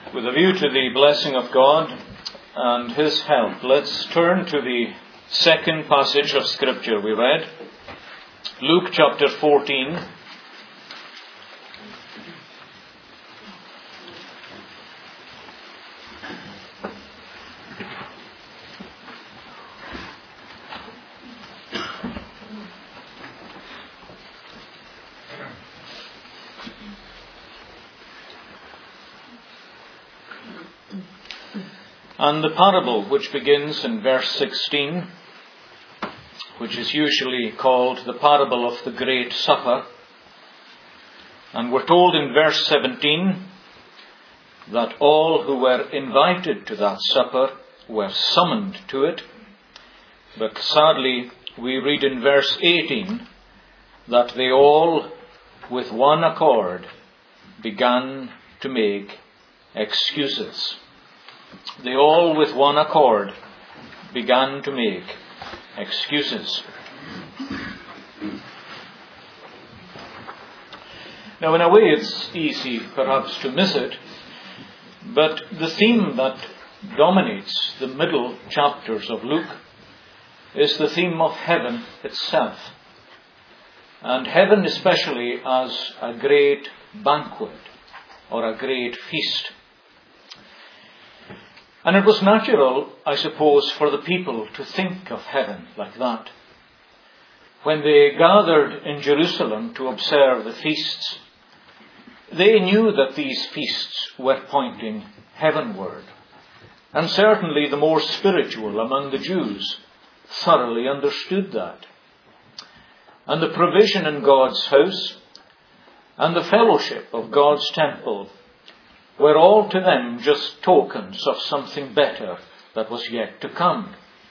With a view to the blessing of God and His help, let's turn to the second passage of Scripture we read, Luke chapter 14. And the parable which begins in verse 16, which is usually called the parable of the Great Supper, and we're told in verse 17 that all who were invited to that supper were summoned to it, but sadly we read in verse 18 that they all with one accord began to make excuses. They all with one accord began to make excuses. Now, in a way, it's easy perhaps to miss it, but the theme that dominates the middle chapters of Luke is the theme of heaven itself, and heaven especially as a great banquet or a great feast. And it was natural, I suppose, for the people to think of heaven like that. When they gathered in Jerusalem to observe the feasts, they knew that these feasts were pointing heavenward. And certainly the more spiritual among the Jews thoroughly understood that. And the provision in God's house and the fellowship of God's temple were all to them just tokens of something better that was yet to come.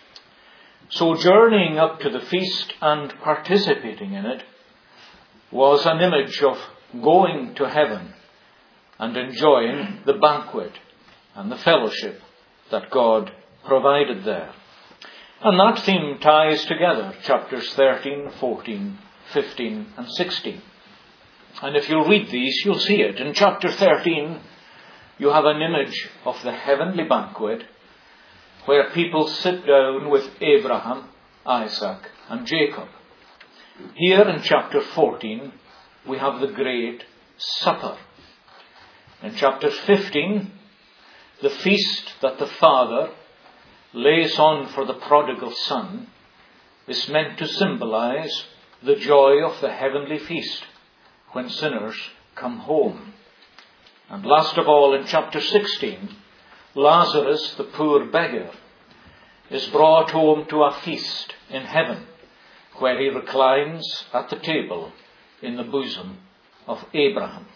So journeying up to the feast and participating in it was an image of going to heaven and enjoying the banquet and the fellowship that God provided there. And that theme ties together chapters 13, 14, 15 and 16. And if you'll read these, you'll see it. In chapter 13, you have an image of the heavenly banquet where people sit down with Abraham, Isaac, and Jacob. Here in chapter 14, we have the Great Supper. In chapter 15, the feast that the Father lays on for the prodigal son is meant to symbolize the joy of the heavenly feast when sinners come home. And last of all, in chapter 16, Lazarus, the poor beggar, is brought home to a feast in heaven, where he reclines at the table in the bosom of Abraham.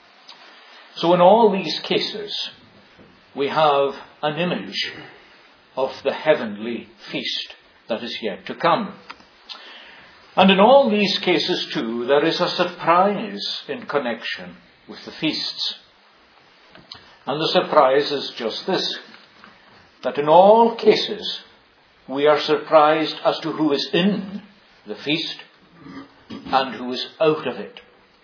So in all these cases, we have an image of the heavenly feast that is yet to come. And in all these cases too, there is a surprise in connection with the feasts. And the surprise is just this, that in all cases we are surprised as to who is in the feast and who is out of it.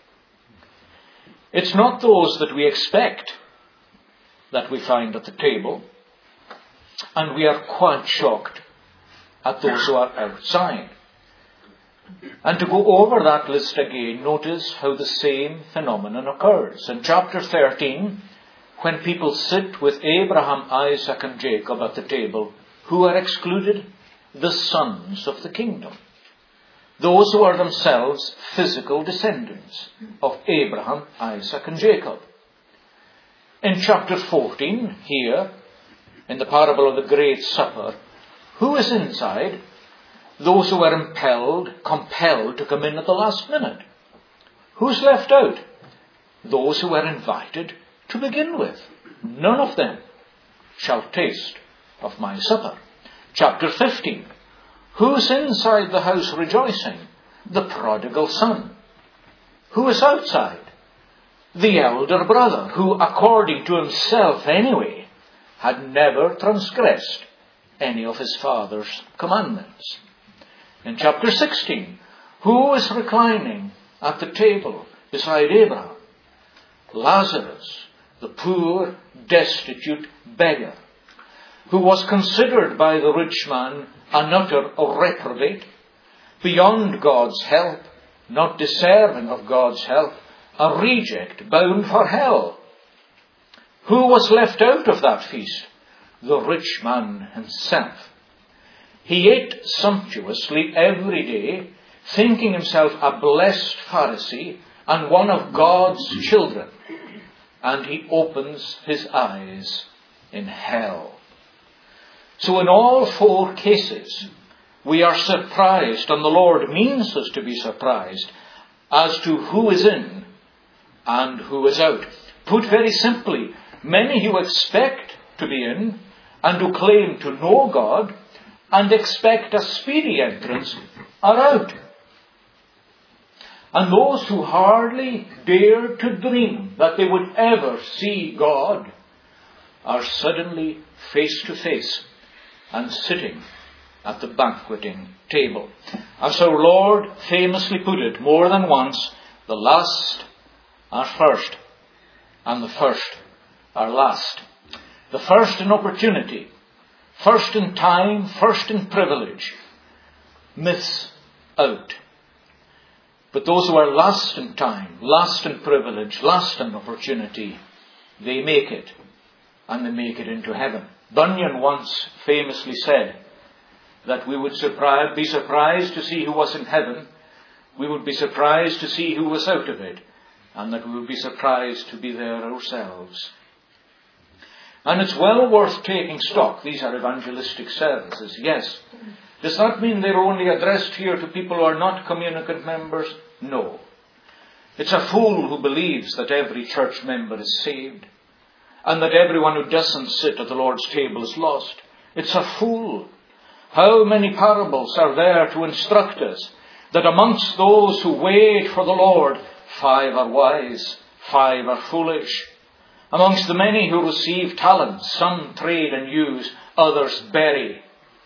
It's not those that we expect that we find at the table, and we are quite shocked at those who are outside. And to go over that list again, notice how the same phenomenon occurs. In chapter 13, when people sit with Abraham, Isaac, and Jacob at the table, who are excluded? The sons of the kingdom. Those who are themselves physical descendants of Abraham, Isaac, and Jacob. In chapter 14, here, in the parable of the Great Supper, who is inside? Those who are compelled to come in at the last minute. Who's left out? Those who were invited to begin with. None of them shall taste of my supper. Chapter 15. Who's inside the house rejoicing? The prodigal son. Who is outside? The elder brother, who according to himself anyway, had never transgressed any of his father's commandments. In chapter 16, who is reclining at the table beside Abraham? Lazarus, the poor, destitute beggar, who was considered by the rich man an utter reprobate, beyond God's help, not deserving of God's help, a reject bound for hell. Who was left out of that feast? The rich man himself. He ate sumptuously every day, thinking himself a blessed Pharisee and one of God's children. And he opens his eyes in hell. So in all four cases, we are surprised, and the Lord means us to be surprised, as to who is in and who is out. Put very simply, many who expect to be in and who claim to know God and expect a speedy entrance are out. And those who hardly dare to dream that they would ever see God are suddenly face to face and sitting at the banqueting table. As our Lord famously put it more than once, the last are first, and the first are last. The first in opportunity, first in time, first in privilege, miss out. But those who are last in time, last in privilege, last in opportunity, they make it, and they make it into heaven. Bunyan once famously said that we would be surprised to see who was in heaven, we would be surprised to see who was out of it, and that we would be surprised to be there ourselves. And it's well worth taking stock. These are evangelistic services, yes. Does that mean they're only addressed here to people who are not communicant members? No. It's a fool who believes that every church member is saved, and that everyone who doesn't sit at the Lord's table is lost. It's a fool. How many parables are there to instruct us that amongst those who wait for the Lord, 5 are wise, 5 are foolish. Amongst the many who receive talents, some trade and use, others bury.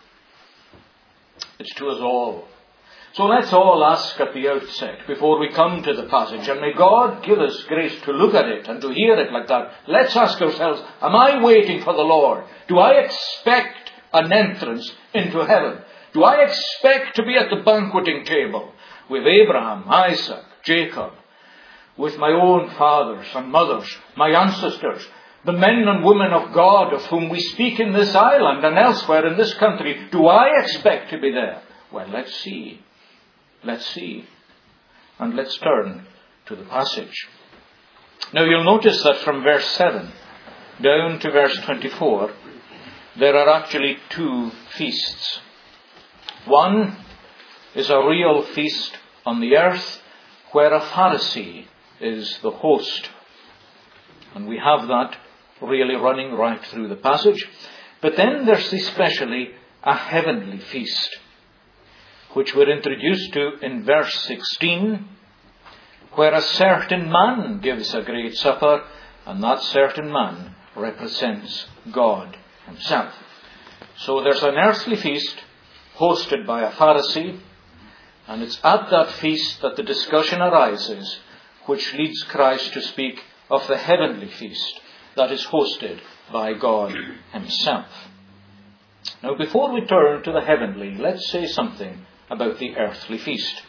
It's to us all. So let's all ask at the outset, before we come to the passage, and may God give us grace to look at it and to hear it like that. Let's ask ourselves, am I waiting for the Lord? Do I expect an entrance into heaven? Do I expect to be at the banqueting table with Abraham, Isaac, Jacob, with my own fathers and mothers, my ancestors, the men and women of God of whom we speak in this island and elsewhere in this country? Do I expect to be there? Well, let's see. Let's see. And let's turn to the passage. Now you'll notice that from verse 7 down to verse 24, there are actually 2 feasts. One is a real feast on the earth where a Pharisee is the host. And we have that really running right through the passage. But then there's especially a heavenly feast, which we're introduced to in verse 16, where a certain man gives a great supper, and that certain man represents God himself. So there's an earthly feast hosted by a Pharisee, and it's at that feast that the discussion arises, which leads Christ to speak of the heavenly feast that is hosted by God himself. Now, before we turn to the heavenly, let's say something about the earthly feast.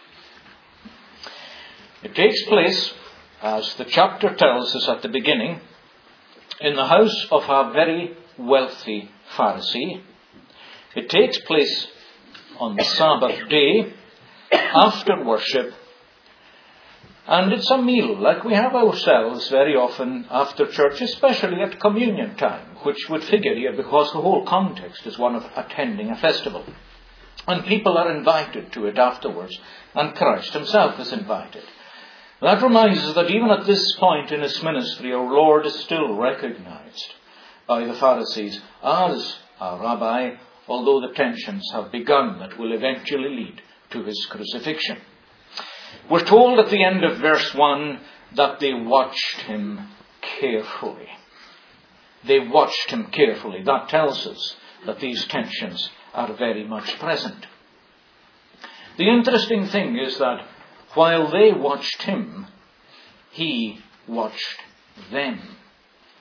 It takes place, as the chapter tells us at the beginning, in the house of a very wealthy Pharisee. It takes place on the Sabbath day, after worship, and it's a meal like we have ourselves very often after church, especially at communion time, which would figure here because the whole context is one of attending a festival. And people are invited to it afterwards, and Christ himself is invited. That reminds us that even at this point in his ministry, our Lord is still recognized by the Pharisees as a rabbi, although the tensions have begun that will eventually lead to his crucifixion. We're told at the end of verse 1 that they watched him carefully. They watched him carefully. That tells us that these tensions are very much present. The interesting thing is that while they watched him, he watched them.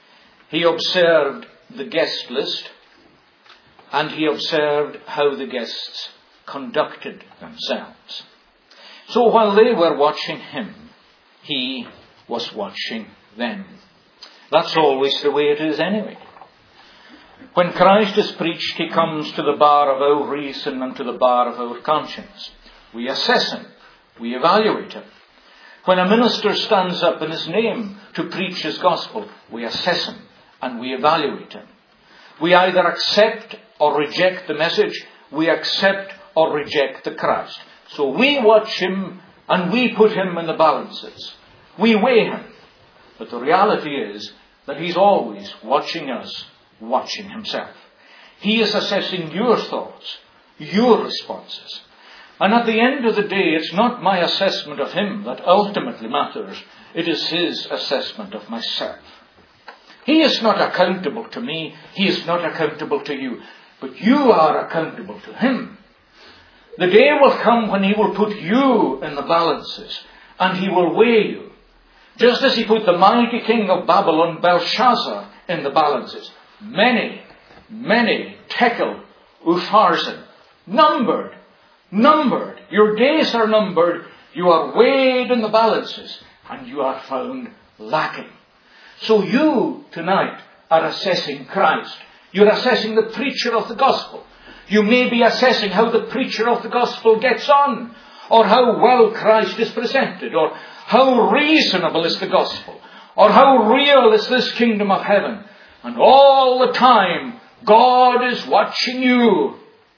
He observed the guest list, and he observed how the guests conducted themselves. So while they were watching him, he was watching them. That's always the way it is anyway. When Christ is preached, he comes to the bar of our reason and to the bar of our conscience. We assess him. We evaluate him. When a minister stands up in his name to preach his gospel, we assess him and we evaluate him. We either accept or reject the message. We accept or reject the Christ. So we watch him and we put him in the balances. We weigh him. But the reality is that he's always watching us, watching himself. He is assessing your thoughts, your responses. And at the end of the day, it's not my assessment of him that ultimately matters. It is his assessment of myself. He is not accountable to me. He is not accountable to you. But you are accountable to him. The day will come when he will put you in the balances and he will weigh you. Just as he put the mighty king of Babylon, Belshazzar, in the balances. Many, tekel, upharsin, numbered. Your days are numbered. You are weighed in the balances and you are found lacking. So you tonight are assessing Christ. You're assessing the preacher of the gospel. You may be assessing how the preacher of the gospel gets on, or how well Christ is presented, or how reasonable is the gospel, or how real is this kingdom of heaven. And all the time, God is watching you.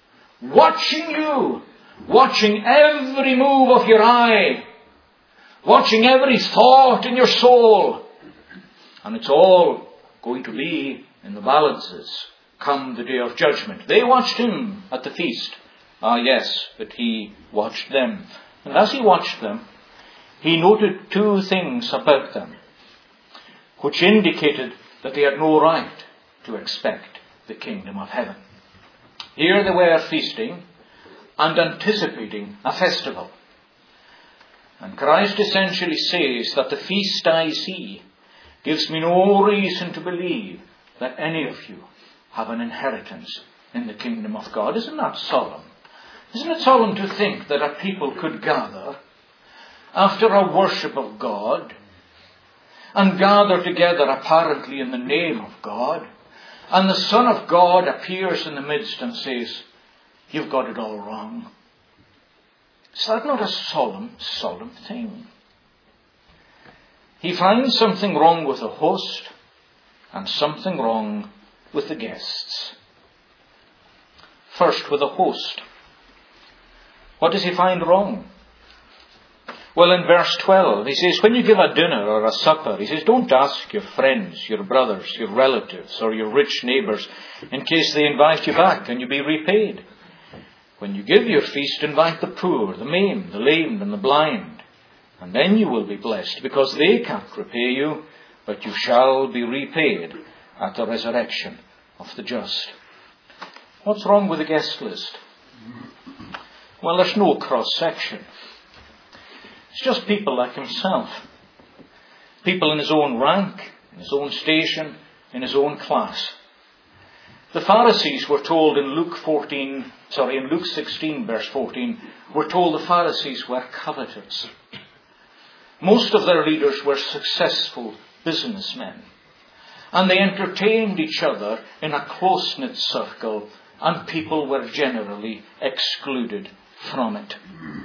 Watching every move of your eye. Watching every thought in your soul. And it's all going to be in the balances come the day of judgment. They watched him at the feast. Ah, yes, but he watched them. And as he watched them, he noted two things about them, which indicated that they had no right to expect the kingdom of heaven. Here they were feasting and anticipating a festival. And Christ essentially says that the feast I see gives me no reason to believe that any of you have an inheritance in the kingdom of God. Isn't that solemn? Isn't it solemn to think that a people could gather after a worship of God and gather together apparently in the name of God, and the Son of God appears in the midst and says, "You've got it all wrong." Is that not a solemn thing? He finds something wrong with the host and something wrong with the guests. First, with the host. What does he find wrong? Well, in verse 12, he says, when you give a dinner or a supper, he says, don't ask your friends, your brothers, your relatives, or your rich neighbours, in case they invite you back and you be repaid. When you give your feast, invite the poor, the maimed, the lame, and the blind. And then you will be blessed, because they can't repay you, but you shall be repaid at the resurrection of the just. What's wrong with the guest list? Well, there's no cross-section. It's just people like himself. People in his own rank, in his own station, in his own class. The Pharisees were told in Luke 16 verse 14, we're told the Pharisees were covetous. Most of their leaders were successful businessmen. And they entertained each other in a close-knit circle, and people were generally excluded from it.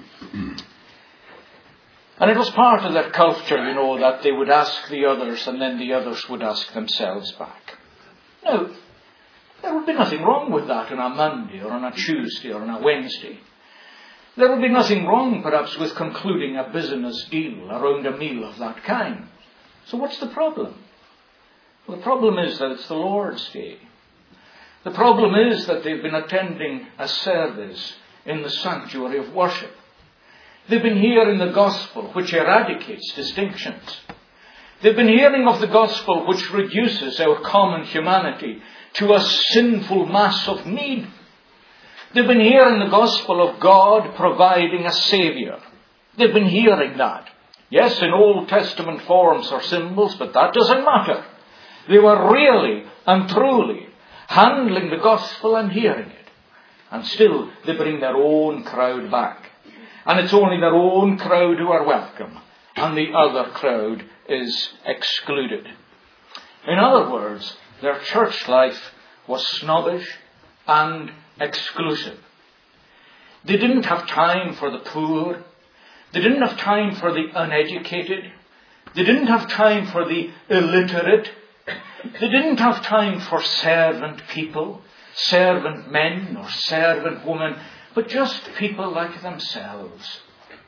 And it was part of their culture, that they would ask the others and then the others would ask themselves back. Now, there would be nothing wrong with that on a Monday or on a Tuesday or on a Wednesday. There would be nothing wrong, perhaps, with concluding a business deal around a meal of that kind. So what's the problem? Well, the problem is that it's the Lord's Day. The problem is that they've been attending a service in the sanctuary of worship. They've been hearing the gospel which eradicates distinctions. They've been hearing of the gospel which reduces our common humanity to a sinful mass of need. They've been hearing the gospel of God providing a Saviour. They've been hearing that. Yes, in Old Testament forms or symbols, but that doesn't matter. They were really and truly handling the gospel and hearing it. And still they bring their own crowd back. And it's only their own crowd who are welcome, and the other crowd is excluded. In other words, their church life was snobbish and exclusive. They didn't have time for the poor. They didn't have time for the uneducated. They didn't have time for the illiterate. They didn't have time for servant people, servant men or servant women, but just people like themselves.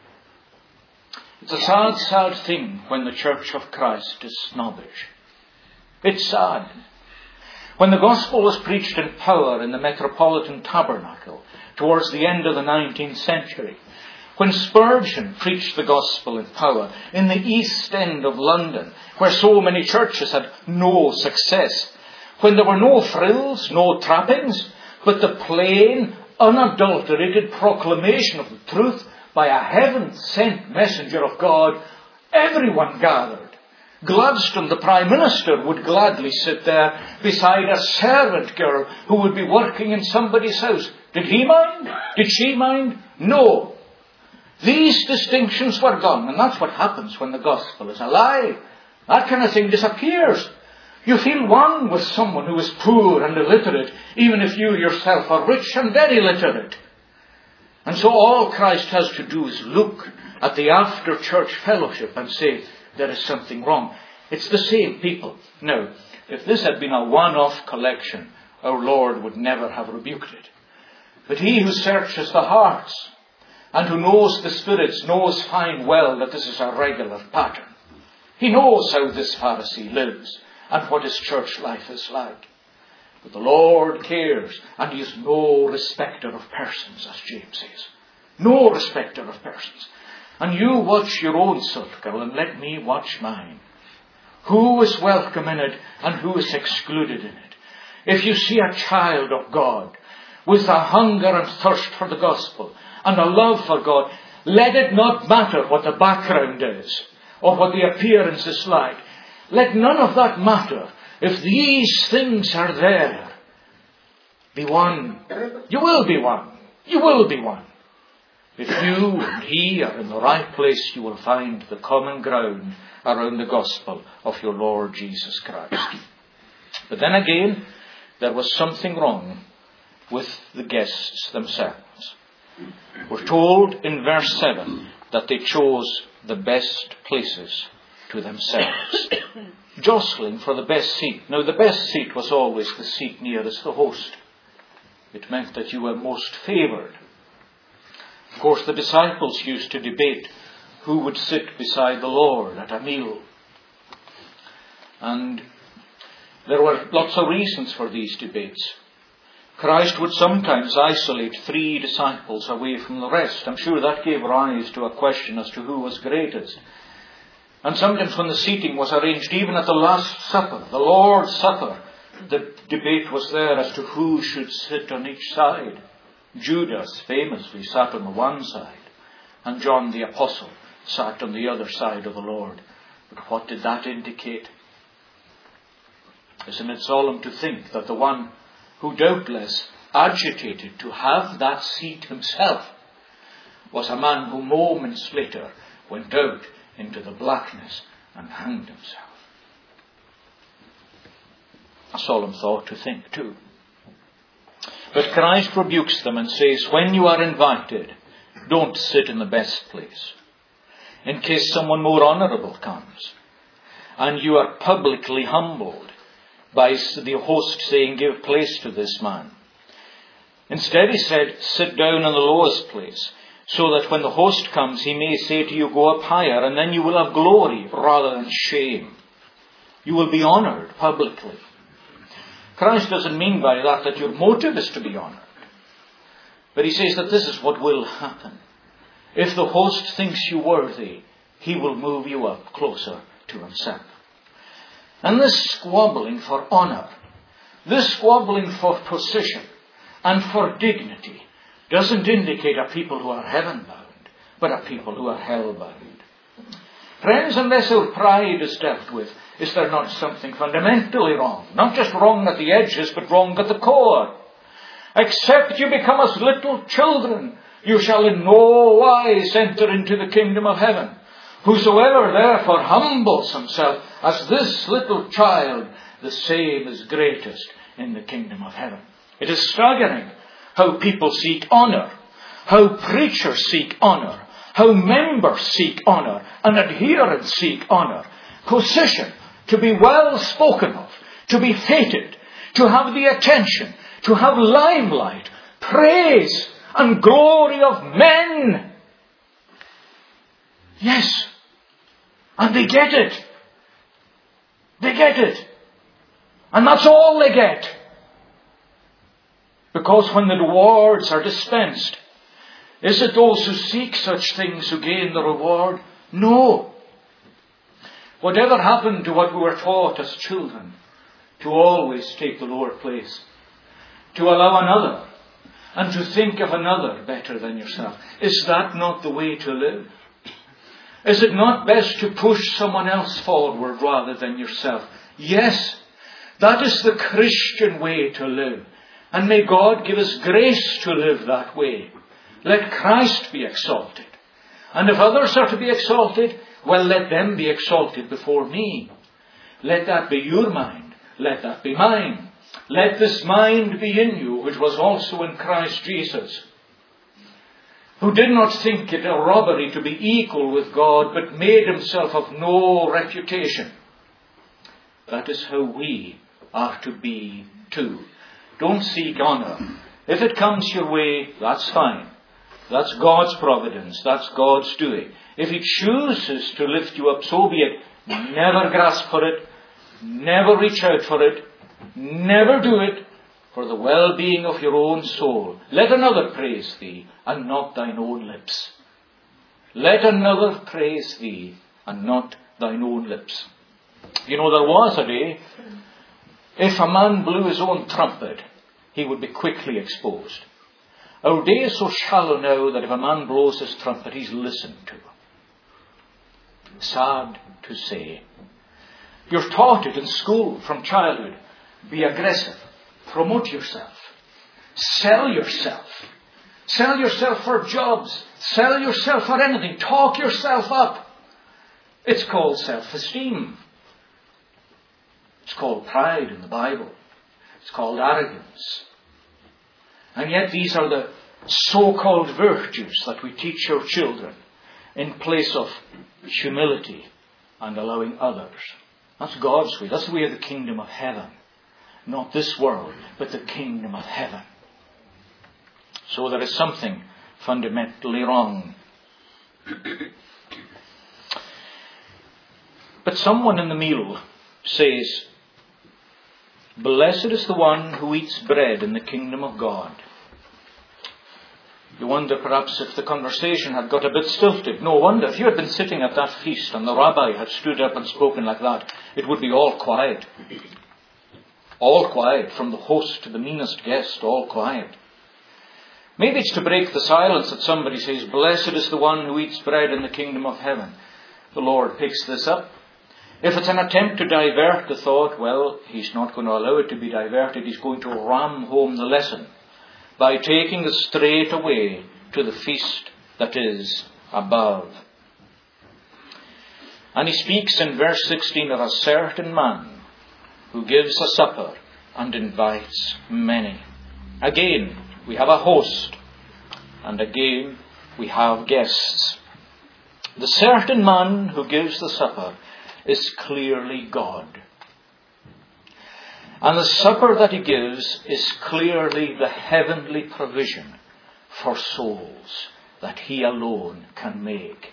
It's a sad, sad thing when the Church of Christ is snobbish. It's sad. When the gospel was preached in power in the Metropolitan Tabernacle towards the end of the 19th century, when Spurgeon preached the gospel in power in the East End of London, where so many churches had no success, when there were no frills, no trappings, but the plain, unadulterated proclamation of the truth by a heaven-sent messenger of God, everyone gathered. Gladstone, the Prime Minister, would gladly sit there beside a servant girl who would be working in somebody's house. Did he mind? Did she mind? No. These distinctions were gone, and that's what happens when the gospel is alive. That kind of thing disappears. You feel one with someone who is poor and illiterate, even if you yourself are rich and very literate. And so all Christ has to do is look at the after-church fellowship and say, there is something wrong. It's the same people. Now, if this had been a one-off collection, our Lord would never have rebuked it. But he who searches the hearts and who knows the spirits knows fine well that this is a regular pattern. He knows how this Pharisee lives and what his church life is like. But the Lord cares, and he is no respecter of persons, as James says. No respecter of persons. And you watch your own circle and let me watch mine. Who is welcome in it and who is excluded in it? If you see a child of God with a hunger and thirst for the gospel and a love for God, let it not matter what the background is or what the appearance is like. Let none of that matter. If these things are there, be one. You will be one. You will be one. If you and he are in the right place, you will find the common ground around the gospel of your Lord Jesus Christ. But then again, there was something wrong with the guests themselves. We're told in verse 7 that they chose the best places to themselves, jostling for the best seat. Now, the best seat was always the seat nearest the host. It meant that you were most favoured. Of course, the disciples used to debate who would sit beside the Lord at a meal. And there were lots of reasons for these debates. Christ would sometimes isolate 3 disciples away from the rest. I'm sure that gave rise to a question as to who was greatest. And sometimes when the seating was arranged, even at the Last Supper, the Lord's Supper, the debate was there as to who should sit on each side. Judas famously sat on the one side, and John the Apostle sat on the other side of the Lord. But what did that indicate? Isn't it solemn to think that the one who doubtless agitated to have that seat himself was a man who moments later went out into the blackness and hanged himself? A solemn thought to think too. But Christ rebukes them and says, when you are invited, don't sit in the best place, in case someone more honourable comes, and you are publicly humbled by the host saying, give place to this man. Instead, he said, sit down in the lowest place, so that when the host comes, he may say to you, go up higher, and then you will have glory rather than shame. You will be honoured publicly. Christ doesn't mean by that your motive is to be honoured. But he says that this is what will happen. If the host thinks you worthy, he will move you up closer to himself. And this squabbling for honour, this squabbling for position and for dignity doesn't indicate a people who are heaven-bound, but a people who are hell-bound. Friends, unless our pride is dealt with, Is there not something fundamentally wrong? Not just wrong at the edges, but wrong at the core. Except you become as little children, you shall in no wise enter into the kingdom of heaven. Whosoever therefore humbles himself as this little child, the same is greatest in the kingdom of heaven. It is staggering how people seek honour, how preachers seek honour, how members seek honour, and adherents seek honour, position, to be well spoken of, to be feted, to have the attention, to have limelight, praise, and glory of men. Yes, and they get it. They get it. And that's all they get. Because when the rewards are dispensed, is it those who seek such things who gain the reward? No. Whatever happened to what we were taught as children, to always take the lower place, to allow another, and to think of another better than yourself? Is that not the way to live? Is it not best to push someone else forward rather than yourself? Yes, that is the Christian way to live. And may God give us grace to live that way. Let Christ be exalted. And if others are to be exalted, well, let them be exalted before me. Let that be your mind. Let that be mine. Let this mind be in you, which was also in Christ Jesus, who did not think it a robbery to be equal with God, but made himself of no reputation. That is how we are to be too. Don't seek honour. If it comes your way, that's fine. That's God's providence. That's God's doing. If He chooses to lift you up, so be it. Never grasp for it. Never reach out for it. Never do it for the well-being of your own soul. Let another praise thee, and not thine own lips. Let another praise thee, and not thine own lips. You know, there was a day, if a man blew his own trumpet, he would be quickly exposed. Our day is so shallow now that if a man blows his trumpet, he's listened to. Sad to say. You're taught it in school from childhood. Be aggressive. Promote yourself. Sell yourself. Sell yourself for jobs. Sell yourself for anything. Talk yourself up. It's called self-esteem. It's called pride in the Bible. It's called arrogance. And yet these are the so-called virtues that we teach our children in place of humility and allowing others. That's God's way. That's the way of the kingdom of heaven. Not this world, but the kingdom of heaven. So there is something fundamentally wrong. But someone in the meal says, "Blessed is the one who eats bread in the kingdom of God." You wonder perhaps if the conversation had got a bit stilted. No wonder. If you had been sitting at that feast and the rabbi had stood up and spoken like that, it would be all quiet. All quiet, from the host to the meanest guest, all quiet. Maybe it's to break the silence that somebody says, "Blessed is the one who eats bread in the kingdom of heaven." The Lord picks this up. If it's an attempt to divert the thought, well, He's not going to allow it to be diverted. He's going to ram home the lesson by taking us straight away to the feast that is above. And He speaks in verse 16 of a certain man who gives a supper and invites many. Again, we have a host, and again we have guests. The certain man who gives the supper is clearly God. And the supper that He gives is clearly the heavenly provision for souls that He alone can make.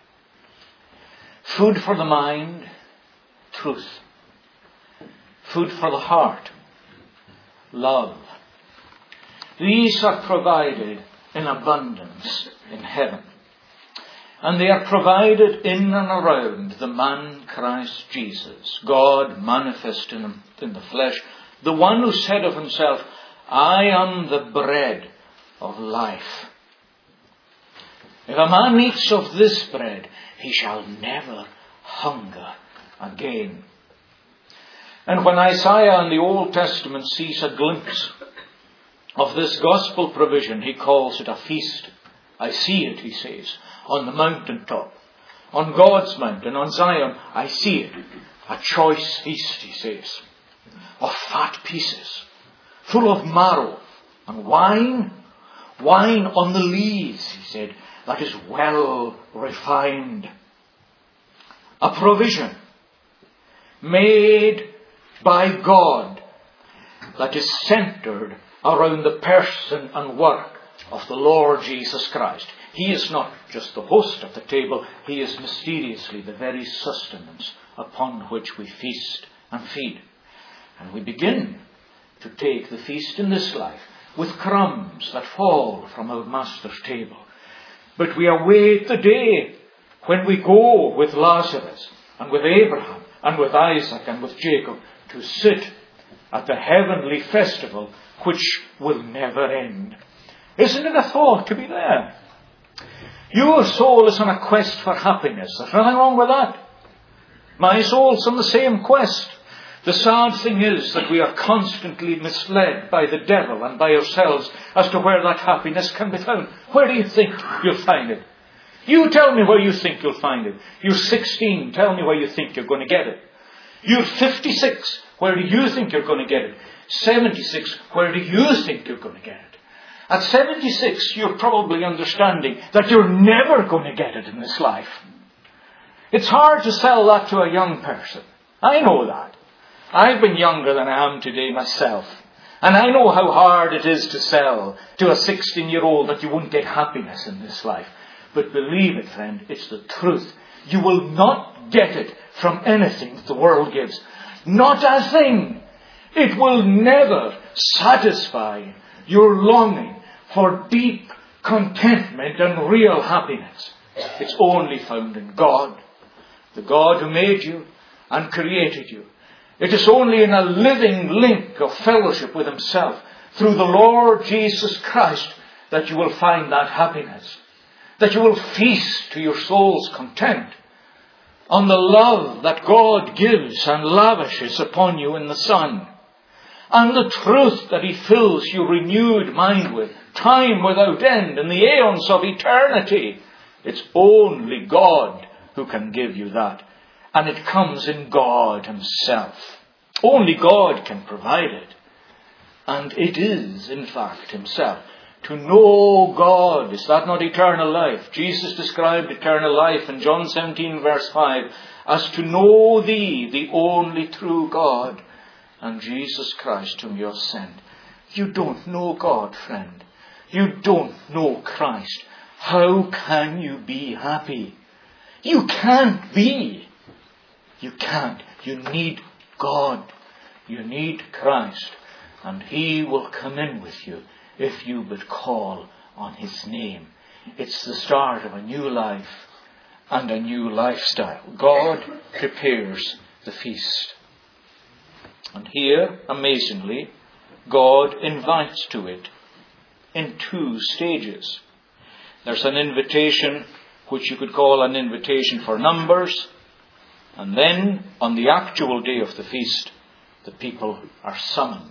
Food for the mind, truth. Food for the heart, love. These are provided in abundance in heaven. And they are provided in and around the man Christ Jesus, God manifest in the flesh, the one who said of Himself, "I am the bread of life. If a man eats of this bread, he shall never hunger again." And when Isaiah in the Old Testament sees a glimpse of this gospel provision, he calls it a feast. I see it, he says, on the mountaintop, on God's mountain, on Zion. I see it. A choice feast, he says, of fat pieces, full of marrow and wine on the lees, he said, that is well refined. A provision made by God that is centered around the person and work of the Lord Jesus Christ. He is not just the host of the table, he is mysteriously the very sustenance upon which we feast and feed. And we begin to take the feast in this life with crumbs that fall from our Master's table. But we await the day when we go with Lazarus and with Abraham and with Isaac and with Jacob to sit at the heavenly festival which will never end. Isn't it a thought to be there? Your soul is on a quest for happiness. There's nothing wrong with that. My soul's on the same quest. The sad thing is that we are constantly misled by the devil and by ourselves as to where that happiness can be found. Where do you think you'll find it? You tell me where you think you'll find it. You're 16, tell me where you think you're going to get it. You're 56, where do you think you're going to get it? 76, where do you think you're going to get it? At 76, you're probably understanding that you're never going to get it in this life. It's hard to sell that to a young person. I know that. I've been younger than I am today myself. And I know how hard it is to sell to a 16-year-old that you won't get happiness in this life. But believe it, friend, it's the truth. You will not get it from anything that the world gives. Not a thing. It will never satisfy your longing for deep contentment and real happiness. It's only found in God, the God who made you and created you. It is only in a living link of fellowship with Himself through the Lord Jesus Christ that you will find that happiness. That you will feast to your soul's content on the love that God gives and lavishes upon you in the Son. And the truth that He fills your renewed mind with, time without end, in the aeons of eternity. It's only God who can give you that. And it comes in God Himself. Only God can provide it. And it is, in fact, Himself. To know God, is that not eternal life? Jesus described eternal life in John 17 verse 5 as to know Thee, the only true God, and Jesus Christ whom You have sent. You don't know God, friend. You don't know Christ. How can you be happy? You can't be. You can't. You need God. You need Christ. And He will come in with you if you but call on His name. It's the start of a new life and a new lifestyle. God prepares the feast. And here, amazingly, God invites to it in two stages. There's an invitation which you could call an invitation for numbers. And then, on the actual day of the feast, the people are summoned.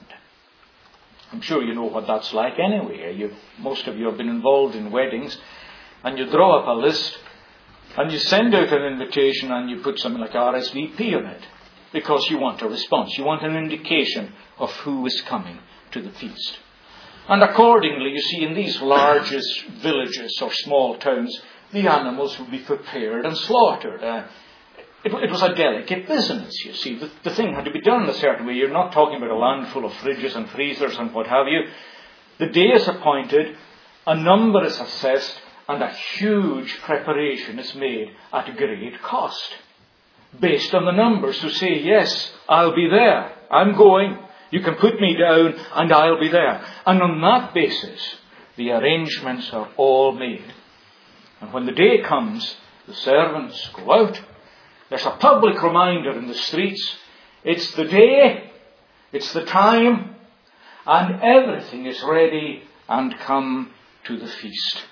I'm sure you know what that's like anyway. Most of you have been involved in weddings, and you draw up a list, and you send out an invitation, and you put something like RSVP on it, because you want a response. You want an indication of who is coming to the feast. And accordingly, you see, in these largest villages or small towns, the animals would be prepared and slaughtered. It was a delicate business, you see. The thing had to be done a certain way. You're not talking about a land full of fridges and freezers and what have you. The day is appointed, a number is assessed, and a huge preparation is made at great cost. Based on the numbers who say, yes, I'll be there. I'm going. You can put me down and I'll be there. And on that basis, the arrangements are all made. And when the day comes, the servants go out. There's a public reminder in the streets. It's the day, it's the time, and everything is ready and come to the feast.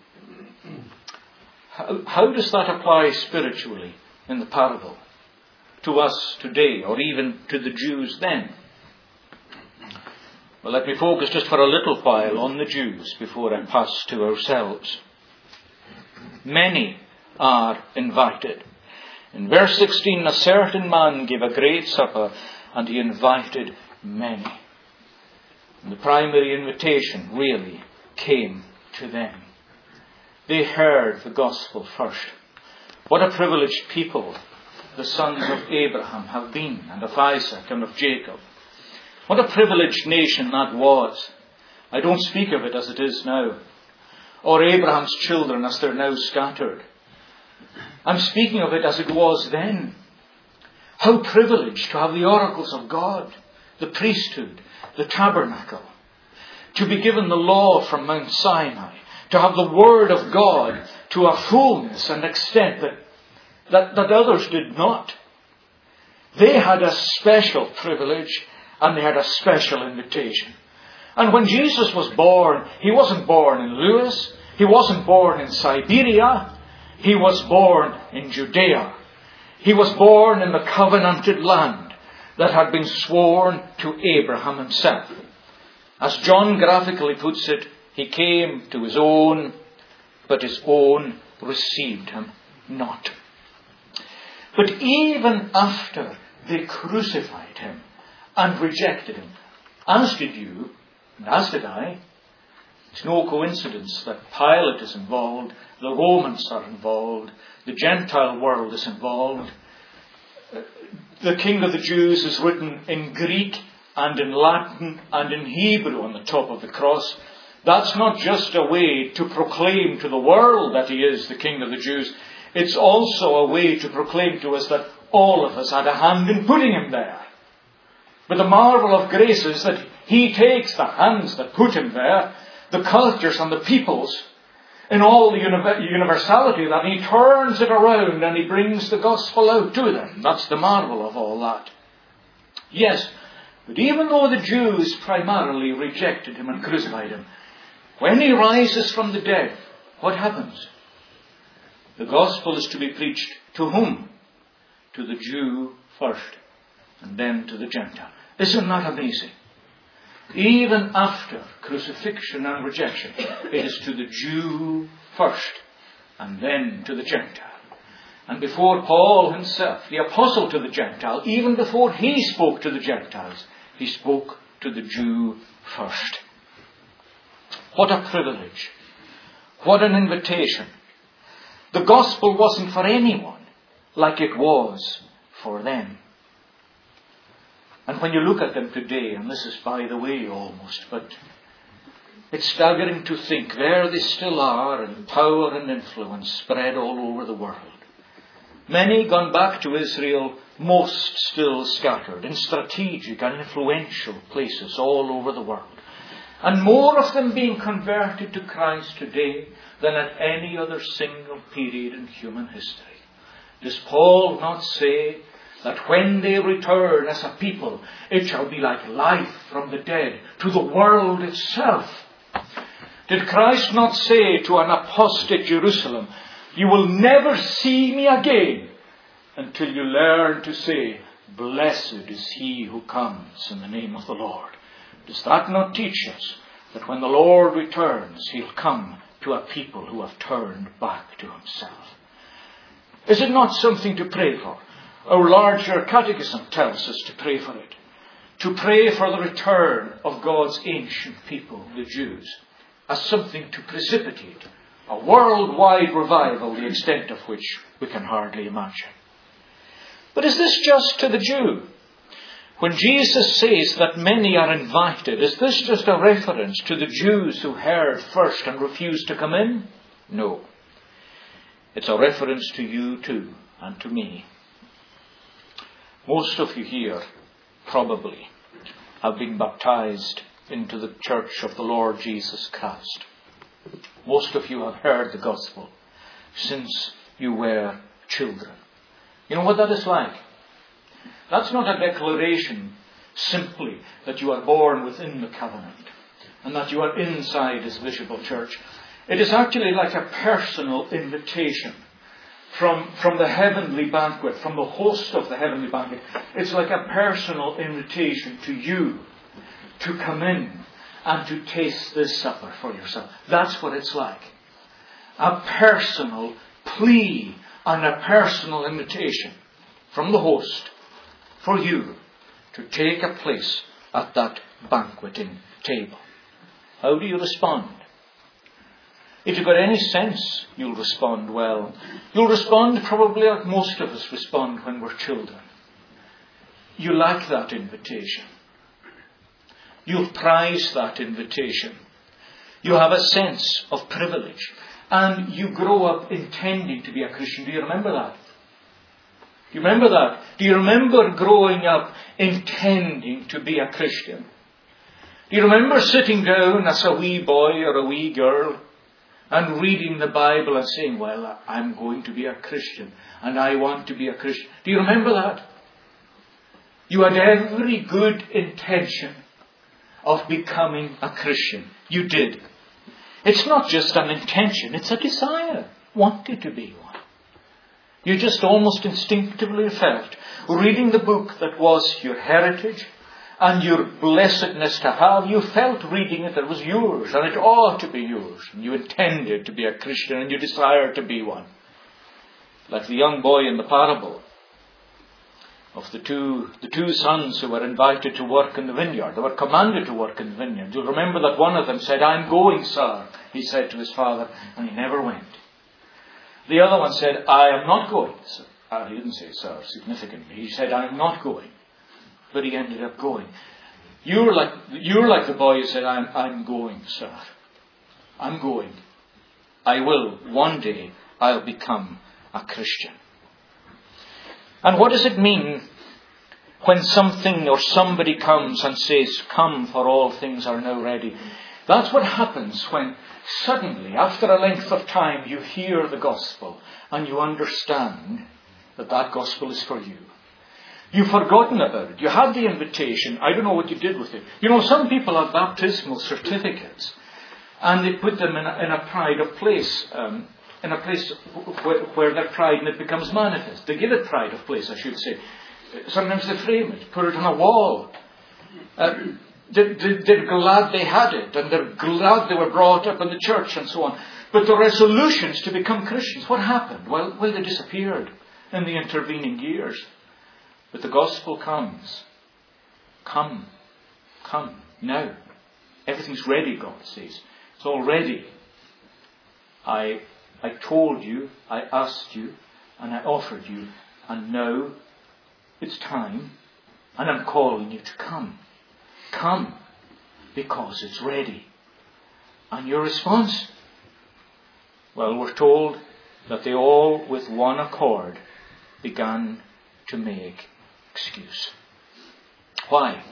How does that apply spiritually in the parable? to us today, or even to the Jews then? Well, let me focus just for a little while on the Jews before I pass to ourselves. Many are invited. In verse 16, a certain man gave a great supper, and he invited many. And the primary invitation really came to them. They heard the gospel first. What a privileged people the sons of Abraham have been, and of Isaac and of Jacob. What a privileged nation that was. I don't speak of it as it is now, or Abraham's children as they're now scattered. I'm speaking of it as it was then. How privileged to have the oracles of God, the priesthood, the tabernacle, to be given the law from Mount Sinai, to have the Word of God to a fullness and extent that others did not. They had a special privilege and they had a special invitation. And when Jesus was born, he wasn't born in Lewis, he wasn't born in Siberia, he was born in Judea. He was born in the covenanted land that had been sworn to Abraham himself. As John graphically puts it, he came to his own, but his own received him not. But even after they crucified him and rejected him, as did you, and as did I, it's no coincidence that Pilate is involved, the Romans are involved, the Gentile world is involved. The King of the Jews is written in Greek and in Latin and in Hebrew on the top of the cross. That's not just a way to proclaim to the world that he is the King of the Jews. It's also a way to proclaim to us that all of us had a hand in putting him there. But the marvel of grace is that he takes the hands that put him there, the cultures and the peoples, in all the universality of that, he turns it around and he brings the gospel out to them. That's the marvel of all that. Yes, but even though the Jews primarily rejected him and crucified him, when he rises from the dead, what happens? The gospel is to be preached to whom? To the Jew first, and then to the Gentile. Isn't that amazing? Even after crucifixion and rejection, it is to the Jew first, and then to the Gentile. And before Paul himself, the apostle to the Gentile, even before he spoke to the Gentiles, he spoke to the Jew first. What a privilege. What an invitation. The gospel wasn't for anyone like it was for them. And when you look at them today, and this is by the way almost, but it's staggering to think there they still are in power and influence spread all over the world. Many gone back to Israel, most still scattered in strategic and influential places all over the world. And more of them being converted to Christ today than at any other single period in human history. Does Paul not say that when they return as a people, it shall be like life from the dead to the world itself? Did Christ not say to an apostate Jerusalem, you will never see me again until you learn to say, blessed is he who comes in the name of the Lord? Does that not teach us that when the Lord returns, he'll come to a people who have turned back to himself? Is it not something to pray for? Our larger catechism tells us to pray for it. To pray for the return of God's ancient people, the Jews, as something to precipitate a worldwide revival, the extent of which we can hardly imagine. But is this just to the Jew? When Jesus says that many are invited, is this just a reference to the Jews who heard first and refused to come in? No. It's a reference to you too, and to me. Most of you here probably have been baptized into the church of the Lord Jesus Christ. Most of you have heard the gospel since you were children. You know what that is like? That's not a declaration simply that you are born within the covenant and that you are inside this visible church. It is actually like a personal invitation from the heavenly banquet, from the host of the heavenly banquet. It's like a personal invitation to you to come in and to taste this supper for yourself. That's what it's like. A personal plea and a personal invitation from the host for you to take a place at that banqueting table. How do you respond? If you've got any sense, you'll respond well. You'll respond probably like most of us respond when we're children. You like that invitation. You'll prize that invitation. You have a sense of privilege. And you grow up intending to be a Christian. Do you remember that? Do you remember that? Do you remember growing up intending to be a Christian? Do you remember sitting down as a wee boy or a wee girl and reading the Bible and saying, well, I'm going to be a Christian and I want to be a Christian? Do you remember that? You had every good intention of becoming a Christian. You did. It's not just an intention, it's a desire. Wanted to be one. You just almost instinctively felt, reading the book that was your heritage and your blessedness to have, you felt reading it that it was yours and it ought to be yours. And you intended to be a Christian and you desired to be one. Like the young boy in the parable of the two sons who were invited to work in the vineyard. They were commanded to work in the vineyard. You'll remember that one of them said, I'm going, sir, he said to his father, and he never went. The other one said, I am not going. He didn't say sir significantly. He said, I am not going. But he ended up going. You're like the boy who said, I'm going, sir. I'm going. I will. One day, I'll become a Christian. And what does it mean when something or somebody comes and says, come, for all things are now ready? That's what happens when suddenly, after a length of time, you hear the gospel and you understand that that gospel is for you. You've forgotten about it. You had the invitation. I don't know what you did with it. You know, some people have baptismal certificates and they put them in a pride of place, in a place where their pride in it becomes manifest. They give it pride of place, I should say. Sometimes they frame it, put it on a wall. They're glad they had it, and they're glad they were brought up in the church and so on. But the resolutions to become Christians, what happened? Well, they disappeared in the intervening years. But the gospel comes. Come now. Everything's ready, God says. It's all ready. I told you, I asked you, and I offered you, and now it's time, and I'm calling you to come. Come, because it's ready. And your response? Well, we're told that they all, with one accord, began to make excuse. Why?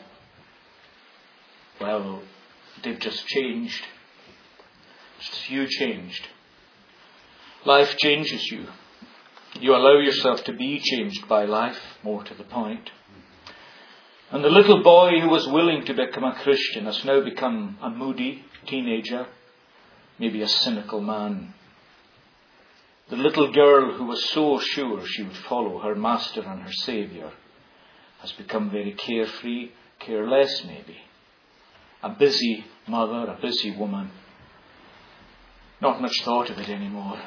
Well, they've just changed. Just you changed. Life changes you. You allow yourself to be changed by life, more to the point. And the little boy who was willing to become a Christian has now become a moody teenager, maybe a cynical man. The little girl who was so sure she would follow her master and her saviour has become very carefree, careless maybe. A busy mother, a busy woman. Not much thought of it anymore.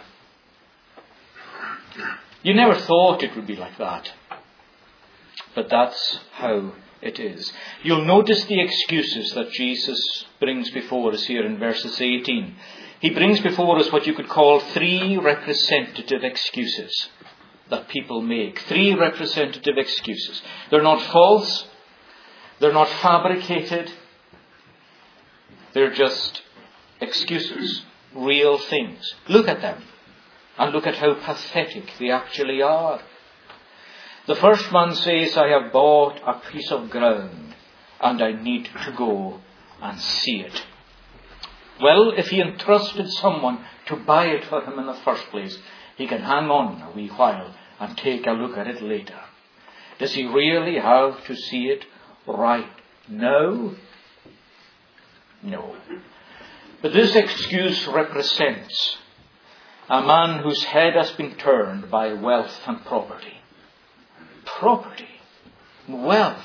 You never thought it would be like that. But that's how it is. You'll notice the excuses that Jesus brings before us here in verses 18. He brings before us what you could call 3 representative excuses that people make. 3 representative excuses. They're not false. They're not fabricated. They're just excuses. Real things. Look at them. And look at how pathetic they actually are. The first man says, I have bought a piece of ground and I need to go and see it. Well, if he entrusted someone to buy it for him in the first place, he can hang on a wee while and take a look at it later. Does he really have to see it right now? No. But this excuse represents A man whose head has been turned by wealth and property. Property. Wealth.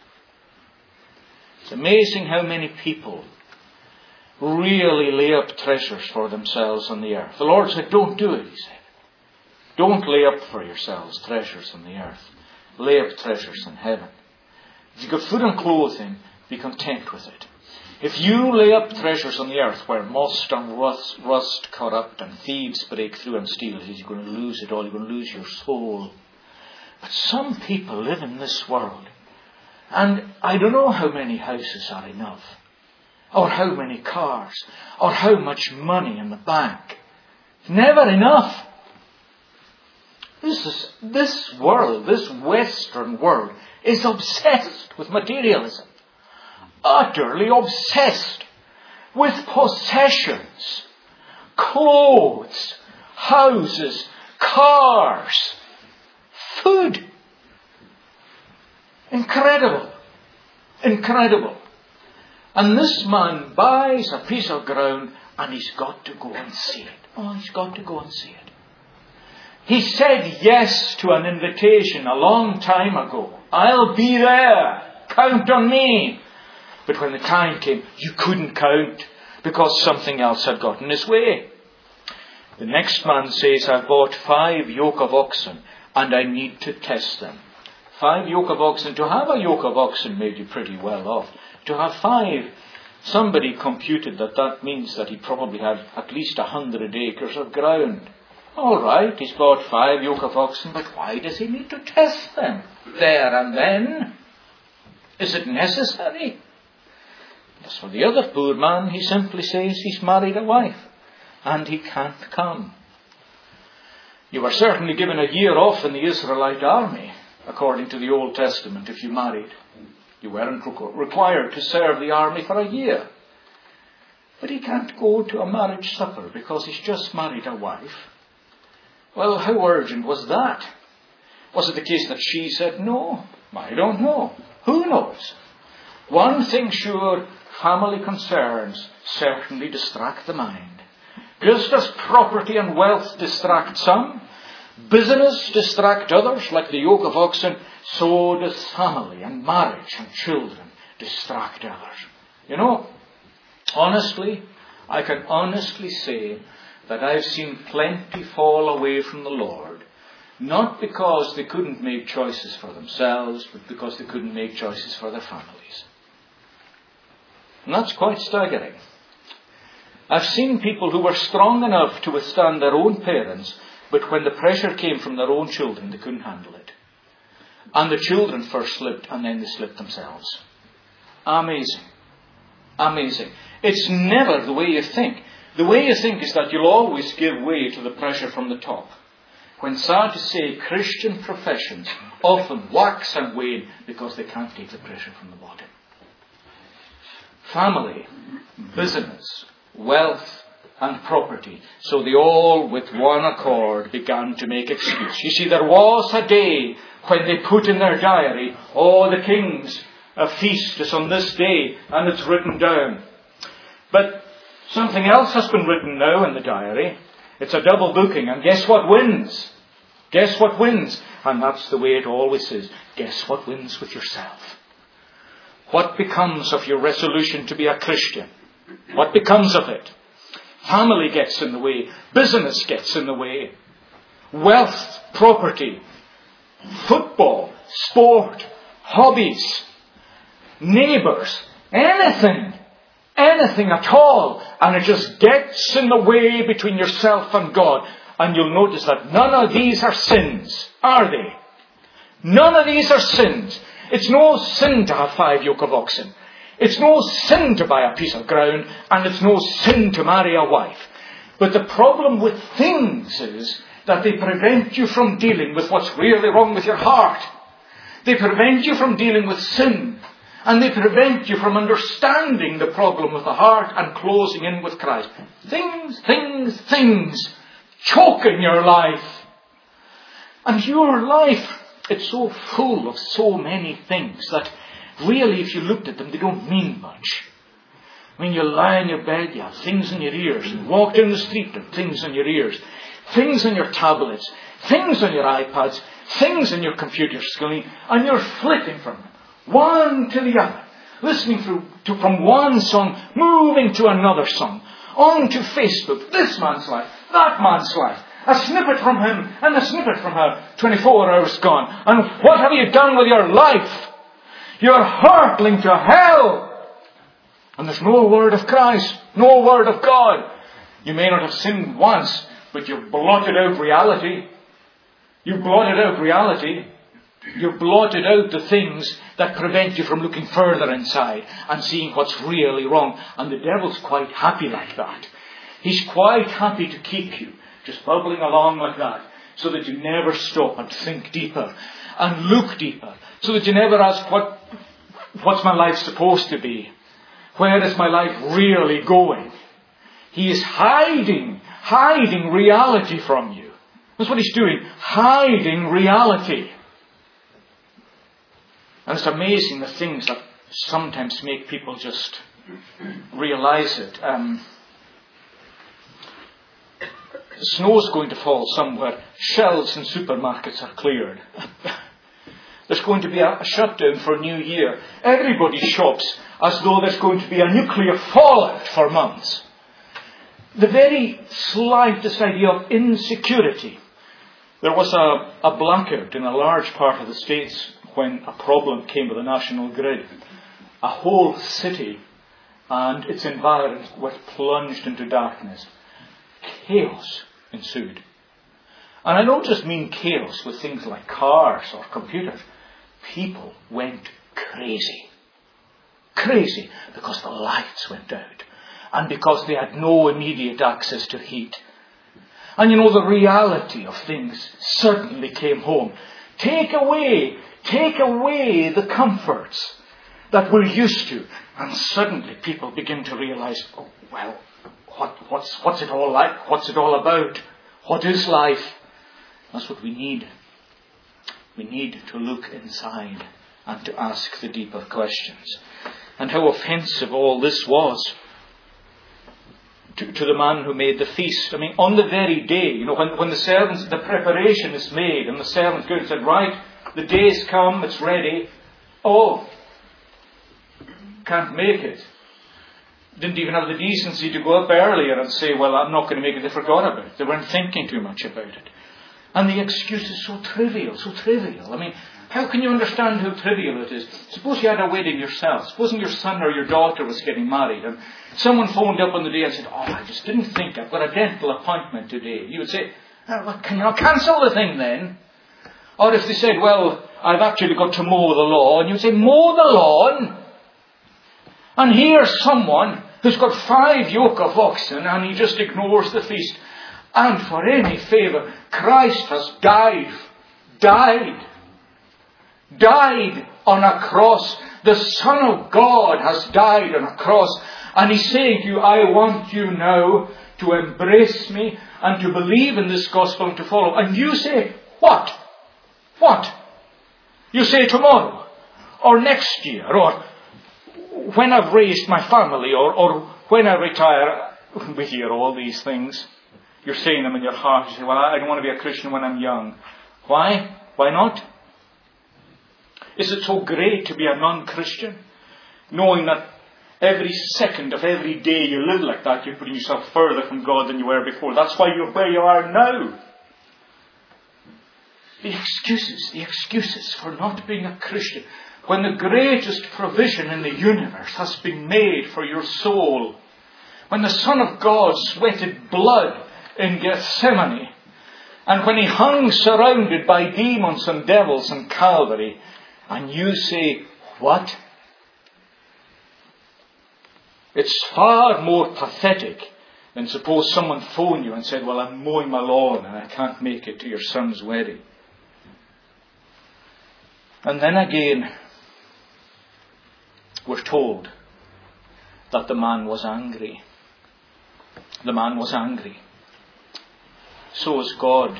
It's amazing how many people really lay up treasures for themselves on the earth. The Lord said, don't do it, he said. Don't lay up for yourselves treasures on the earth. Lay up treasures in heaven. If you've got food and clothing, be content with it. If you lay up treasures on the earth where moss and rust corrupt and thieves break through and steal, you're going to lose it all. You're going to lose your soul. But some people live in this world, and I don't know how many houses are enough, or how many cars, or how much money in the bank. It's never enough. This world, this Western world, is obsessed with materialism. Utterly obsessed with possessions, clothes, houses, cars, food. Incredible. Incredible. And this man buys a piece of ground and he's got to go and see it. Oh, he's got to go and see it. He said yes to an invitation a long time ago. I'll be there. Count on me. But when the time came, you couldn't count because something else had gotten in his way. The next man says, I've bought 5 yoke of oxen and I need to test them. 5 yoke of oxen. To have a yoke of oxen made you pretty well off. To have 5, somebody computed that means that he probably had at least 100 acres of ground. All right, he's bought 5 yoke of oxen, but why does he need to test them there and then? Is it necessary? As for the other poor man, he simply says he's married a wife and he can't come. You were certainly given a year off in the Israelite army, according to the Old Testament, if you married. You weren't required to serve the army for a year. But he can't go to a marriage supper because he's just married a wife. Well, how urgent was that? Was it the case that she said no? I don't know. Who knows? One thing sure, family concerns certainly distract the mind. Just as property and wealth distract some, business distract others, like the yoke of oxen, so does family and marriage and children distract others. You know, honestly, I can honestly say that I've seen plenty fall away from the Lord, not because they couldn't make choices for themselves, but because they couldn't make choices for their families. And that's quite staggering. I've seen people who were strong enough to withstand their own parents, but when the pressure came from their own children, they couldn't handle it. And the children first slipped, and then they slipped themselves. Amazing. Amazing. It's never the way you think. The way you think is that you'll always give way to the pressure from the top. When sad to say, Christian professions often wax and wane because they can't take the pressure from the bottom. Family, business, wealth and property. So they all with one accord began to make excuse. You see, there was a day when they put in their diary, the king's feast is on this day, and it's written down. But something else has been written now in the diary. It's a double booking, and guess what wins? Guess what wins? And that's the way it always is. Guess what wins with yourself? What becomes of your resolution to be a Christian? What becomes of it? Family gets in the way. Business gets in the way. Wealth, property, football, sport, hobbies, neighbours, anything at all. And it just gets in the way between yourself and God. And you'll notice that none of these are sins, are they? None of these are sins. It's no sin to have 5 yoke of oxen. It's no sin to buy a piece of ground, and it's no sin to marry a wife. But the problem with things is that they prevent you from dealing with what's really wrong with your heart. They prevent you from dealing with sin. And they prevent you from understanding the problem with the heart and closing in with Christ. Things choking your life. And your life, it's so full of so many things that really, if you looked at them, they don't mean much. When you lie in your bed, you have things in your ears. You walk down the street, there are things in your ears. things on your tablets, things on your iPads, things on your computer screen, and you're flipping from one to the other, listening from one song, moving to another song, on to Facebook, this man's life, that man's life, a snippet from him and a snippet from her, 24 hours gone. And what have you done with your life? You're hurtling to hell. And there's no word of Christ, no word of God. You may not have sinned once, but you've blotted out reality. You've blotted out reality. You've blotted out the things that prevent you from looking further inside and seeing what's really wrong. And the devil's quite happy like that. He's quite happy to keep you just bubbling along like that, so that you never stop and think deeper and look deeper, so that you never ask, what's my life supposed to be? Where is my life really going? He is hiding reality from you. That's what he's doing, hiding reality. And it's amazing the things that sometimes make people just realize it. The snow's going to fall somewhere. Shelves in supermarkets are cleared. There's going to be a shutdown for New Year. Everybody shops as though there's going to be a nuclear fallout for months. The very slightest idea of insecurity. There was a blackout in a large part of the States when a problem came with the national grid. A whole city and its environs were plunged into darkness. Chaos ensued. And I don't just mean chaos with things like cars or computers. People went crazy. Crazy because the lights went out. And because they had no immediate access to heat. And the reality of things certainly came home. Take away the comforts that we're used to. And suddenly people begin to realize, oh, well, what's it all like? What's it all about? What is life? That's what we need. We need to look inside and to ask the deeper questions. And how offensive all this was to the man who made the feast. I mean, on the very day, when the preparation is made and the servants go and said, right, the day's come, it's ready. Oh, can't make it. Didn't even have the decency to go up earlier and say, well, I'm not going to make it. They forgot about it. They weren't thinking too much about it. And the excuse is so trivial, so trivial. I mean, how can you understand how trivial it is? Suppose you had a wedding yourself. Supposing your son or your daughter was getting married and someone phoned up on the day and said, oh, I just didn't think, I've got a dental appointment today. You would say, well, can you not cancel the thing then? Or if they said, well, I've actually got to mow the lawn, you would say, mow the lawn? And here's someone who's got 5 yoke of oxen and he just ignores the feast. And for any favour, Christ has died on a cross. The Son of God has died on a cross. And he's saying to you, I want you now to embrace me and to believe in this gospel and to follow. And you say, what? What? You say tomorrow, or next year, or when I've raised my family, or when I retire. We hear all these things. You're saying them in your heart. You say, well, I don't want to be a Christian when I'm young. Why? Why not? Is it so great to be a non-Christian? Knowing that every second of every day you live like that, you're putting yourself further from God than you were before. That's why you're where you are now. The excuses for not being a Christian. When the greatest provision in the universe has been made for your soul. When the Son of God sweated blood in Gethsemane. And when he hung surrounded by demons and devils in Calvary. And you say, what? It's far more pathetic than suppose someone phoned you and said, well, I'm mowing my lawn and I can't make it to your son's wedding. And then again, we're told that the man was angry. The man was angry. So is God.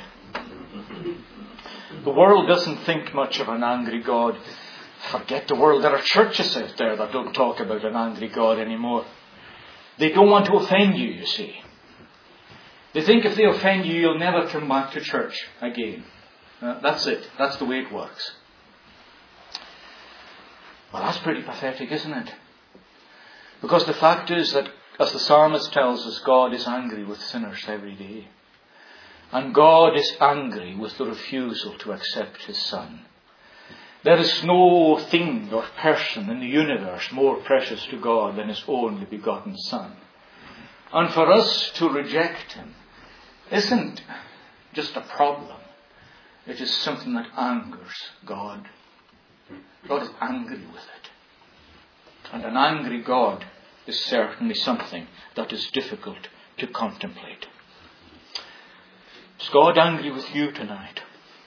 The world doesn't think much of an angry God. Forget the world. There are churches out there that don't talk about an angry God anymore. They don't want to offend you, you see. They think if they offend you, you'll never come back to church again. That's it. That's the way it works. Well, that's pretty pathetic, isn't it? Because the fact is that, as the psalmist tells us, God is angry with sinners every day. And God is angry with the refusal to accept his Son. There is no thing or person in the universe more precious to God than his only begotten Son. And for us to reject him isn't just a problem. It is something that angers God. God is angry with it. And an angry God is certainly something that is difficult to contemplate. Is God angry with you tonight?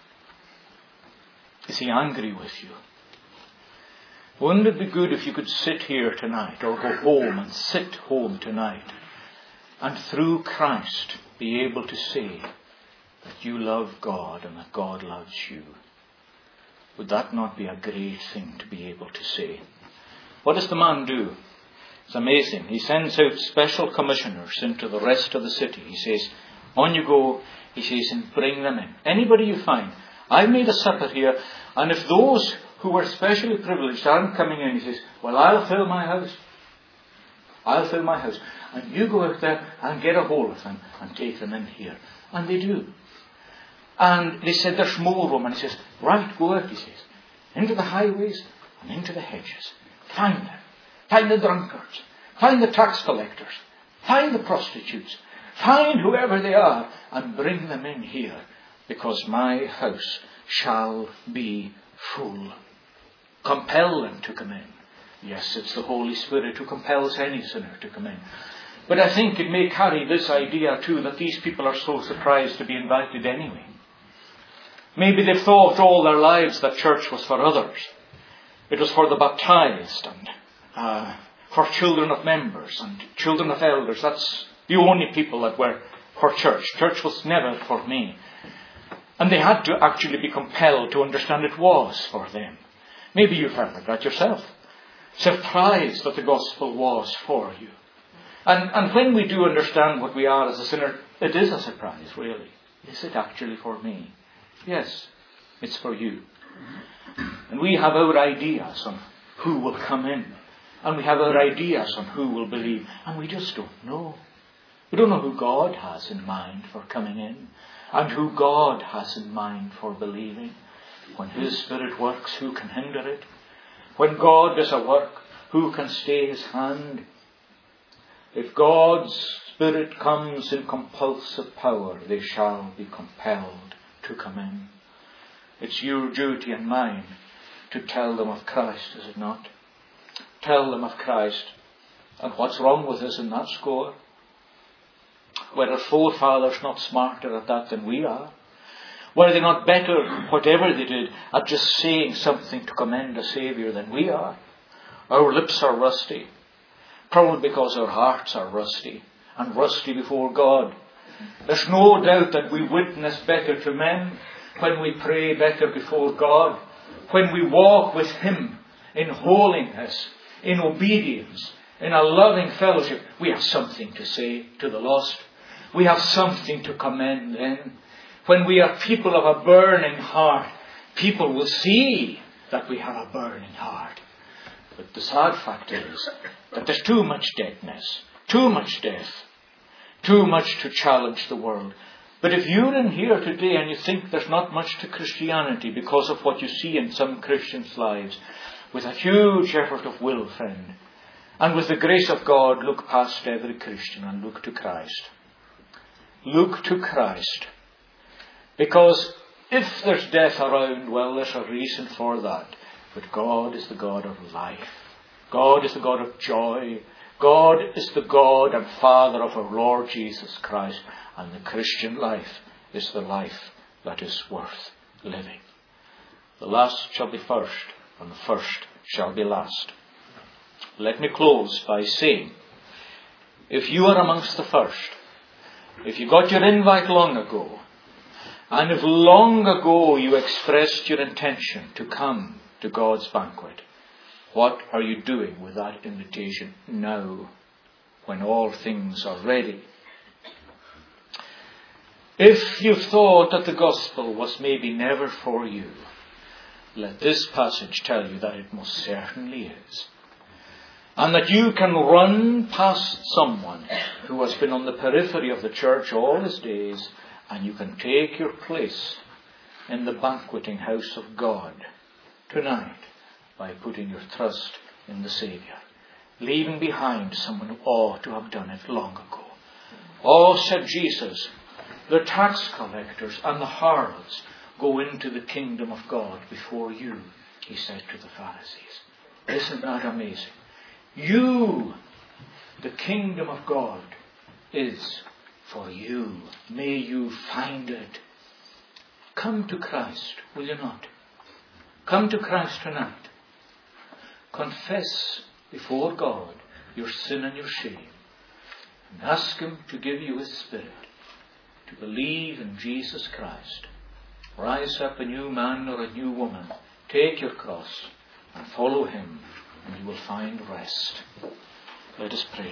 Is he angry with you? Wouldn't it be good if you could sit here tonight, or go home and sit home tonight, and through Christ be able to say that you love God and that God loves you? Would that not be a great thing to be able to say? What does the man do? It's amazing. He sends out special commissioners into the rest of the city. He says, on you go, he says, and bring them in. Anybody you find. I've made a supper here, and if those who were specially privileged aren't coming in, he says, well, I'll fill my house. I'll fill my house. And you go out there and get a hold of them and take them in here. And they do. And they said, there's more room. And he says, right, go out, he says, into the highways and into the hedges. Find them. Find the drunkards. Find the tax collectors. Find the prostitutes. Find whoever they are and bring them in here, because my house shall be full. Compel them to come in. Yes, it's the Holy Spirit who compels any sinner to come in. But I think it may carry this idea too, that these people are so surprised to be invited anyway. Maybe they've thought all their lives that church was for others. It was for the baptized and for children of members and children of elders. That's the only people that were for church. Church was never for me. And they had to actually be compelled to understand it was for them. Maybe you felt like that yourself. Surprised that the gospel was for you. And when we do understand what we are as a sinner, it is a surprise, really. Is it actually for me? Yes, it's for you. And we have our ideas on who will come in. And we have our ideas on who will believe. And we just don't know. We don't know who God has in mind for coming in. And who God has in mind for believing. When his Spirit works, who can hinder it? When God does a work, who can stay his hand? If God's Spirit comes in compulsive power, they shall be compelled to come in. It's your duty and mine to tell them of Christ, is it not? Tell them of Christ. And what's wrong with us in that score? Were our forefathers not smarter at that than we are? Were they not better, whatever they did, at just saying something to commend a Saviour than we are? Our lips are rusty. Probably because our hearts are rusty. And rusty before God. There's no doubt that we witness better to men when we pray better before God. When we walk with him in holiness, in obedience, in a loving fellowship, we have something to say to the lost. We have something to commend then. When we are people of a burning heart, people will see that we have a burning heart. But the sad fact is that there's too much deadness, too much death, too much to challenge the world. But if you're in here today and you think there's not much to Christianity because of what you see in some Christians' lives, with a huge effort of will, friend, and with the grace of God, look past every Christian and look to Christ. Look to Christ. Because if there's death around, well, there's a reason for that. But God is the God of life. God is the God of joy. God is the God and Father of our Lord Jesus Christ. And the Christian life is the life that is worth living. The last shall be first, and the first shall be last. Let me close by saying, if you are amongst the first, if you got your invite long ago, and if long ago you expressed your intention to come to God's banquet, what are you doing with that invitation now, when all things are ready? If you've thought that the gospel was maybe never for you, let this passage tell you that it most certainly is. And that you can run past someone who has been on the periphery of the church all his days, and you can take your place in the banqueting house of God tonight by putting your trust in the Saviour, leaving behind someone who ought to have done it long ago. Oh, said Jesus, the tax collectors and the harlots go into the kingdom of God before you, he said to the Pharisees. Isn't that amazing? You, the kingdom of God, is for you. May you find it. Come to Christ, will you not? Come to Christ tonight. Confess before God your sin and your shame, and ask Him to give you His Spirit, to believe in Jesus Christ. Rise up a new man or a new woman, take your cross and follow Him, and you will find rest. Let us pray.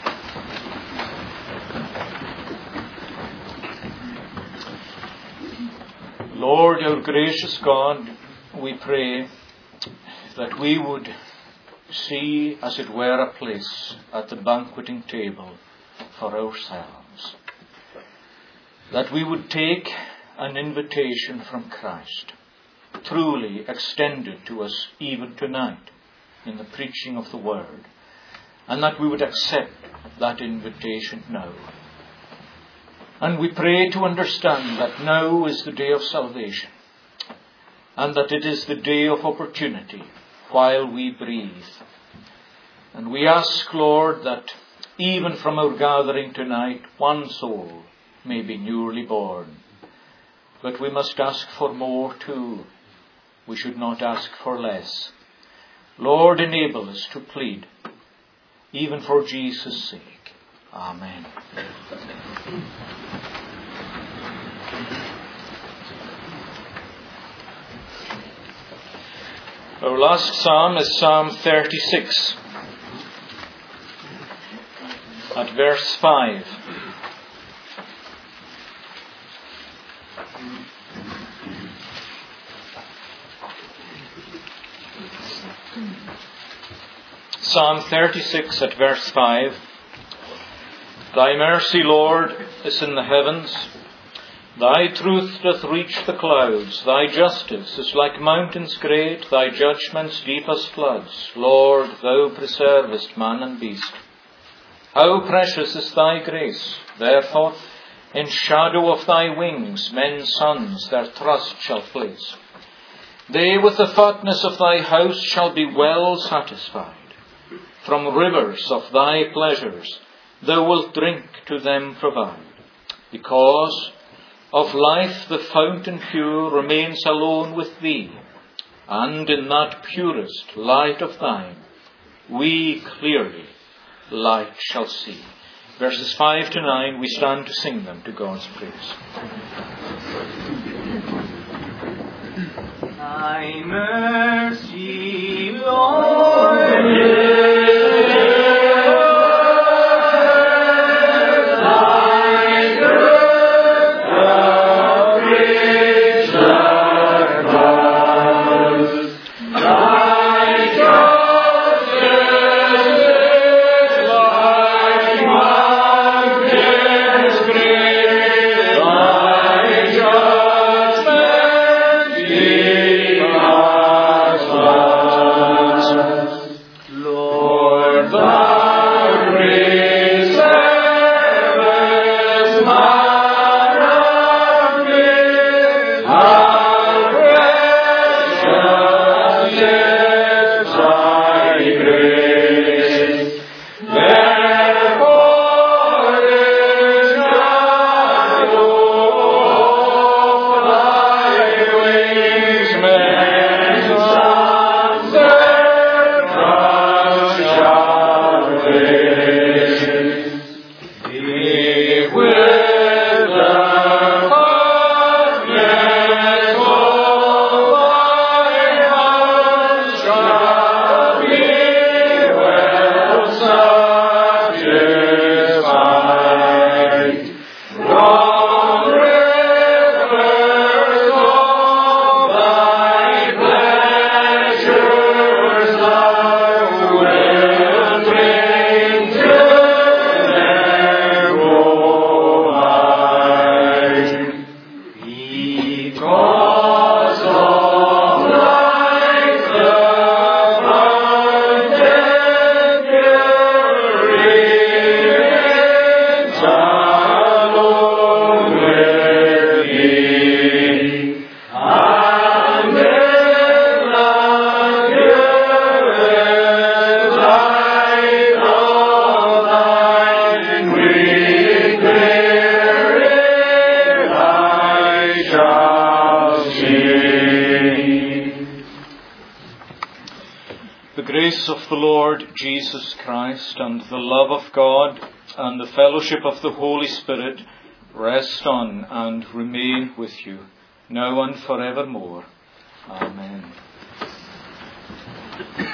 Lord, our gracious God, we pray that we would see, as it were, a place at the banqueting table for ourselves. That we would take an invitation from Christ, truly extended to us even tonight in the preaching of the Word, and that we would accept that invitation now. And we pray to understand that now is the day of salvation, and that it is the day of opportunity while we breathe. And we ask, Lord, that even from our gathering tonight, one soul may be newly born. But we must ask for more too. We should not ask for less. Lord, enable us to plead, even for Jesus' sake. Amen. Our last psalm is Psalm 36, at verse 5. Psalm 36 at verse 5. Thy mercy, Lord, is in the heavens. Thy truth doth reach the clouds. Thy justice is like mountains great. Thy judgments deep as floods. Lord, Thou preservest man and beast. How precious is Thy grace. Therefore, in shadow of Thy wings, men's sons their trust shall place. They with the fatness of Thy house shall be well satisfied. From rivers of Thy pleasures Thou wilt drink to them provide. Because of life the fountain pure remains alone with Thee, and in that purest light of Thine we clearly light shall see. Verses 5 to 9, we stand to sing them to God's praise. Thy mercy, Lord, the Lord Jesus Christ and the love of God and the fellowship of the Holy Spirit rest on and remain with you, now and forevermore. Amen.